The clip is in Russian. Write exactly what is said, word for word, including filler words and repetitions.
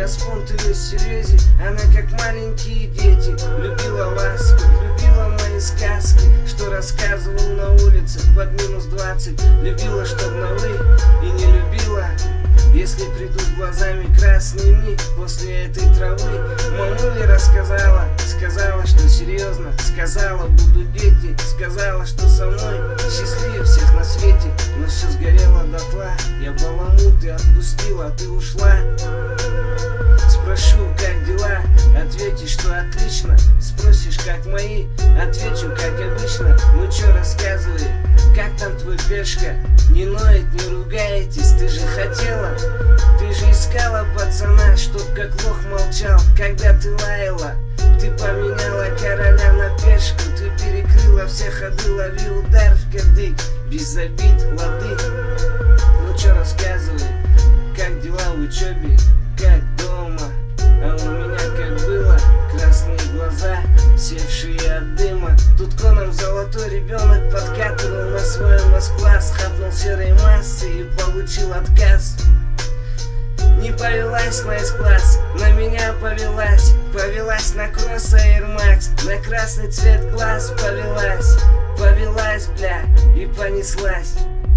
распон ее серьезе, она как маленькие дети. Любила ласку, любила мои сказки, что рассказывал на улице под минус двадцать. Любила, чтоб на вы, и не любила, если придут глазами красными после этой травы. Мамуля рассказала, сказала, что серьезно, сказала, будут дети, сказала, что со мной счастливее всех на свете. Но все сгорело дотла, я баламут и отпустила, а ты ушла. Спрошу, как дела, ответишь, что отлично. Спросишь, как мои, отвечу, как обычно. Ну чё, рассказывай, как там твой пешка? Не ноет, не ругаетесь, ты же хотела. Ты же искала пацана, чтоб как лох молчал, когда ты лаяла. Ты поменяла короля на пешку, ты перекрыла все ходы, лови удар в кадык, без обид, лады. Ну чё, рассказывай, как дела в учебе, как дома? А у меня как было, красные глаза, севшие от дыма. Тут коном золотой ребенок подкатывал на своем эс-класс, хапнул серой массы и получил отказ. Не повелась на эс-класс, на меня повелась. Повелась на кросс Air Max, на красный цвет глаз повелась. Повелась, бля, и понеслась.